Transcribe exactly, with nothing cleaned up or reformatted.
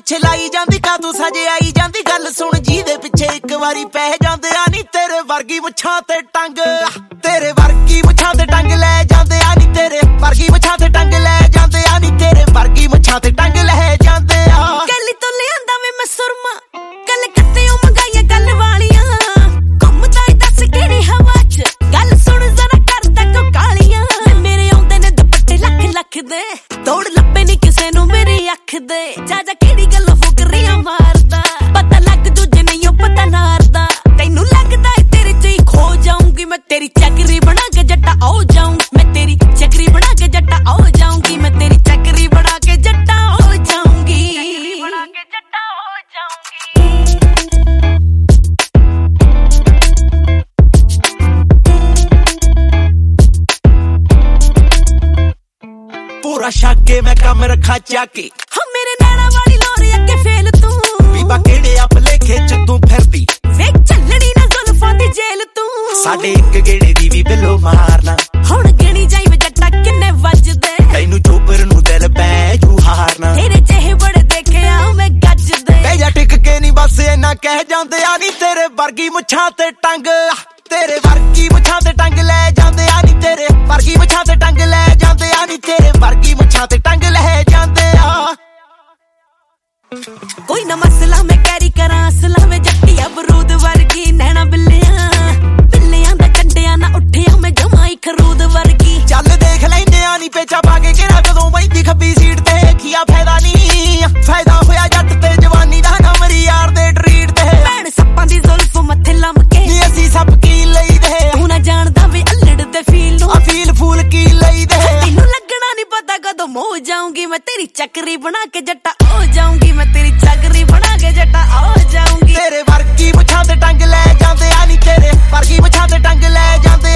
ਪਿੱਛੇ ਲਾਈ ਜਾਂਦੀ ਕਾਤੋਂ ਸਜੇ ਆਈ ਜਾਂਦੀ ਗੱਲ ਸੁਣ ਜੀ ਦੇ ਪਿੱਛੇ ਇੱਕ ਵਾਰੀ ਪੈ ਜਾਂਦੇ ਆ ਨੀ ਤੇਰੇ ਵਰਗੀ ਮੁੱਛਾਂ ਤੇ ਟੰਗ ਤੇਰੇ ਵਰਗੀ ਮੁੱਛਾਂ ਤੇ ਟੰਗ ਲੈ ਜਾਂਦੇ ਆ ਨੀ ਤੇਰੇ ਵਰਗੀ ਮੁੱਛਾਂ ਤੇ ਟੰਗ ਲੈ ਜਾਂਦੇ ਆ ਨੀ ਤੇਰੇ ਵਰਗੀ ਮੁੱਛਾਂ ਤੇ ਟੰਗ ਲੈ ਜਾਂਦੇ ਆ ਕੱਲ ਤੋਂ ਲਿਆਂਦਾ ਵੇ ਮੈਂ ਸੁਰਮਾ ਕੱਲ ਕੱਤਿਓ ਮੰਗਾਈਆਂ ਗੱਲ ਵਾਲੀਆਂ ਘੁੰਮਦਾ ਈ ਦੱਸ ਕਿਹੜੀ ਹਵਾ ਚ ਗੱਲ ਸੁਣ ਜ਼ਰਾ ਕਰਦਾ ਕੋ ਕਾਲੀਆਂ ਮੇਰੇ ਆਉਂਦੇ ਨੇ ਦੁਪੱਟੇ ਲੱਖ ਲੱਖ ਦੇ ਤੋੜ ਲੱਭੇ ਨੀ ਕਿਸੇ ਨੂੰ ਮੇਰੀ ਅੱਖ ਦੇ ਜਾ ਜਾ ਕਿਹੜੀ ਗੱਲੋਂ ਫੁਕਰੀਆਂ ਮਾਰਦਾ ਪਤਾ ਲੱਗ ਦੂਜੇ ਨਹੀਂ ਉਹ ਪਤਾ ਨਾਰਦਾ ਤੈਨੂੰ ਲੱਗਦਾ ਏ ਤੇਰੇ ਚ ਹੀ ਖੋ ਜਾਊਂਗੀ ਮੈਂ ਤੇਰੀ ਚੱਕਰੀ ਬਣਾ ਕੇ ਜੱਟਾ ਹੋ ਜਾਊਂ ਮੈਂ ਤੇਰੀ ਚੱਕਰੀ ਬਣਾ ਕੇ ਜੱਟਾ ਹੋ ਜਾਊਂਗੀ ਮੈਂ ਤੇਰੀ ਚੱਕਰੀ ਬਣਾ ਕੇ ਜੱਟਾ ਹੋ ਜਾਊਂਗੀ ਬਣਾ ਕੇ ਜੱਟਾ ਹੋ ਜਾਊਂਗੀ ਪੂਰਾ ਛਾਕੇ ਮੈਂ ਕੰਮ ਰੱਖਾ ਚਾਕੇ ਹਾਂ ਮੇਰੇ ਨੈਣਾ ਵਾਲੀ ਲੋਰੀ ਅੱਗੇ ਫੇਲ ਤੂੰ ਬੀਬਾ ਕਿਹੜੇ ਆ ਭਲੇਖੇ ਚ ਤੂੰ ਫਿਰਦੀ ਵੇਖ ਚੱਲਣੀ ਨਾ ਜ਼ੁਲਫਾਂ ਦੀ ਜੇਲ ਤੂੰ ਸਾਡੇ ਇੱਕ ਗੇੜੇ ਦੀ ਵੀ ਬਿੱਲੋ ਮਾਰਨਾ ਹੁਣ ਗਿਣੀ ਜਾਈ ਵੇ ਜੱਟਾ ਕਿੰਨੇ ਵੱਜਦੇ ਤੈਨੂੰ ਚੋਪਰ ਨੂੰ ਦਿਲ ਪੈ ਜੂ ਹਾਰਨਾ ਤੇਰੇ ਜਿਹੇ ਬੜੇ ਦੇਖਿਆ ਮੈਂ ਗੱਜਦੇ ਤੇ ਜਾ ਟਿਕ ਕੇ ਨਹੀਂ ਬਸ ਇੰਨਾ ਕਹਿ ਜਾਂਦੇ ਆ ਨੀ ਤੇਰੇ ਵਰਗੀ ਮੁੱਛਾਂ ਤੇ ਟੰਗ ਤੇਰੇ ਵਰਗੀ ਮੁੱਛਾਂ ਤੇ ਟੰਗ ਲੈ ਜਾਂਦੇ ਆ ਨੀ ਤੇਰੇ ਵਰਗੀ ਮੁੱਛਾਂ ਤੇ ਟੰਗ ਲੈ ਜਾਂਦੇ ਆ ਨੀ ਤੇਰੇ ਵਰਗੀ ਮੁੱਛਾਂ ਤੇ ਟੰਗ ਲੈ ਜਾਂਦੇ ਆ ਕੋਈ ਨਾ ਮਸਲਾ ਮੈਂ ਕੈਰੀ ਕਰਾਂ ਅਸਲਾ ਵੇ ਜੱਟੀਆ ਬਰੂਦ ਵਰਗੀ ਨੈਣਾ ਬਿੱਲਿਆਂ ਬਿੱਲਿਆਂ ਦਾ ਕੰਡਿਆਂ ਨਾ ਉੱਠਿਆ ਮੈਂ ਜਮਾਈ ਖਰੂਦ ਵਰਗੀ ਚੱਲ ਦੇਖ ਲੈਂਦੇ ਆ ਨੀ ਪੇਚਾ ਪਾ ਕੇ ਕਿਹੜਾ ਕਦੋਂ ਬੈਠੀ ਖੱਬੀ ਸੀਟ ਤੇ ਕੀਆ ਫਾਇਦਾ ਨਹੀਂ ਫਾਇਦਾ ਹੋਇਆ ਜੱਟ ਤੇ ਜਵਾਨੀ ਦਾ ਨਾ ਮਰੀ ਯਾਰ ਦੇ ਟਰੀਟ ਤੇ ਭੈਣ ਸੱਪਾਂ ਦੀ ਜ਼ੁਲਫ ਮੱਥੇ ਲੰਮਕੇ ਨੀ ਅਸੀਂ ਸਭ ਕੀ ਲਈਦੇ ਤੂੰ ਨਾ ਜਾਣਦਾ ਵੇ ਅਲੜ ਦੇ ਫੀਲ ਨੂੰ ਆ ਫੀਲ ਫੂਲ ਕੀ ਲਈਦੇ ਤੈਨੂੰ ਲੱਗਣਾ ਨਹੀਂ ਪਤਾ ਕਦੋਂ ਮੋ ਜਾਊਂਗੀ ਮੈਂ ਤੇਰੀ ਚੱਕਰੀ ਬਣਾ ਕੇ ਜੱਟਾ ਹੋ ਜਾਊਂਗੀ ਮੈਂ ਤੇਰੀ ਚੱਕਰੀ ਬਣਾ ਕੇ ਜੱਟਾ ਹੋ ਜਾਊਂਗੀ ਤੇਰੇ ਵਰਗੀ ਮੁੱਛਾਂ ਤੇ ਟੰਗ ਲੈ ਜਾਂਦੇ ਆ ਨੀ ਤੇਰੇ ਵਰਗੀ ਮੁੱਛਾਂ ਤੇ ਟੰਗ ਲੈ ਜਾਂਦੇ